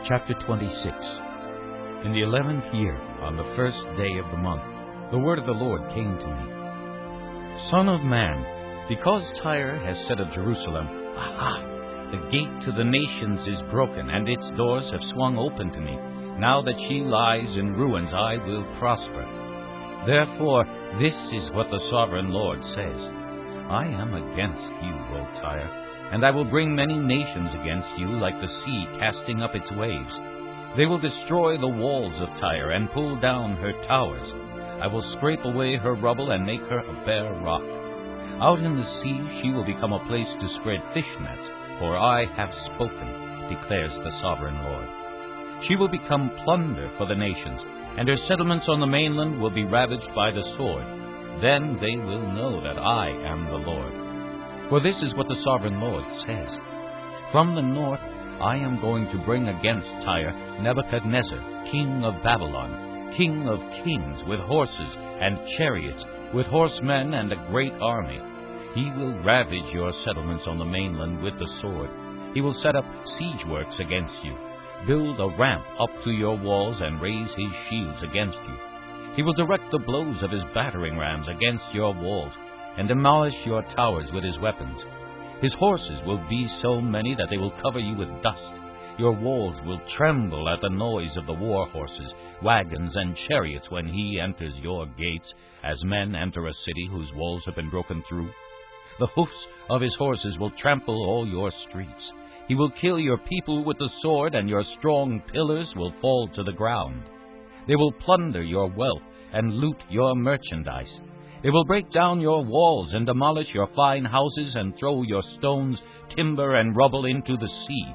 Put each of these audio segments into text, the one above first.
Chapter 26. In the 11th year, on the first day of the month, the word of the Lord came to me. Son of man, because Tyre has said of Jerusalem, Aha! The gate to the nations is broken, and its doors have swung open to me. Now that she lies in ruins, I will prosper. Therefore, this is what the sovereign Lord says. I am against you, O Tyre, and I will bring many nations against you, like the sea casting up its waves. They will destroy the walls of Tyre and pull down her towers. I will scrape away her rubble and make her a bare rock. Out in the sea she will become a place to spread fish nets, for I have spoken, declares the sovereign Lord. She will become plunder for the nations, and her settlements on the mainland will be ravaged by the sword. Then they will know that I am the Lord. For this is what the sovereign Lord says. From the north I am going to bring against Tyre Nebuchadnezzar, king of Babylon, king of kings, with horses and chariots, with horsemen and a great army. He will ravage your settlements on the mainland with the sword. He will set up siege works against you, build a ramp up to your walls, and raise his shields against you. He will direct the blows of his battering rams against your walls, and demolish your towers with his weapons. His horses will be so many that they will cover you with dust. Your walls will tremble at the noise of the war horses, wagons, and chariots when he enters your gates, as men enter a city whose walls have been broken through. The hoofs of his horses will trample all your streets. He will kill your people with the sword, and your strong pillars will fall to the ground. They will plunder your wealth and loot your merchandise. They will break down your walls and demolish your fine houses and throw your stones, timber, and rubble into the sea.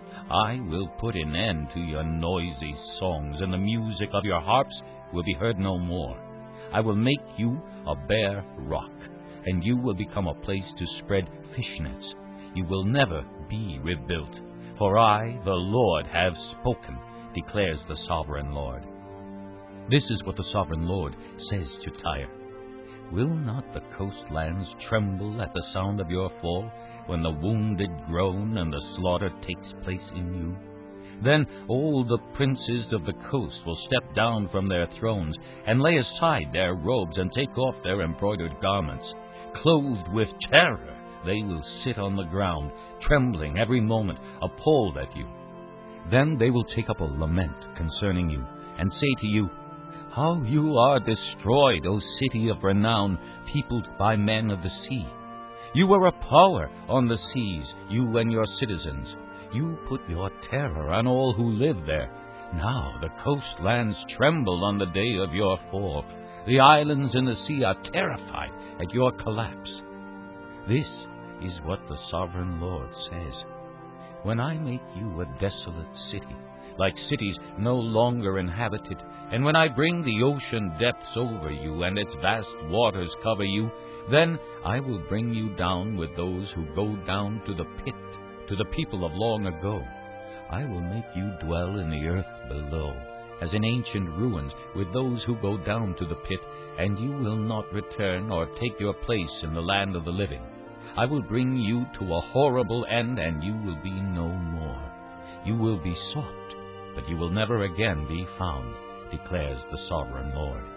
I will put an end to your noisy songs, and the music of your harps will be heard no more. I will make you a bare rock, and you will become a place to spread fish nets. You will never be rebuilt, for I, the Lord, have spoken, declares the sovereign Lord. This is what the sovereign Lord says to Tyre. Will not the coastlands tremble at the sound of your fall, when the wounded groan and the slaughter takes place in you? Then all the princes of the coast will step down from their thrones, and lay aside their robes, and take off their embroidered garments. Clothed with terror, they will sit on the ground, trembling every moment, appalled at you. Then they will take up a lament concerning you, and say to you, How you are destroyed, O city of renown, peopled by men of the sea! You were a power on the seas, you and your citizens. You put your terror on all who live there. Now the coastlands tremble on the day of your fall. The islands in the sea are terrified at your collapse. This is what the sovereign Lord says. When I make you a desolate city, like cities no longer inhabited, and when I bring the ocean depths over you, and its vast waters cover you, then I will bring you down with those who go down to the pit, to the people of long ago. I will make you dwell in the earth below, as in ancient ruins, with those who go down to the pit, and you will not return or take your place in the land of the living. I will bring you to a horrible end, and you will be no more. You will be sought, but you will never again be found, declares the sovereign Lord.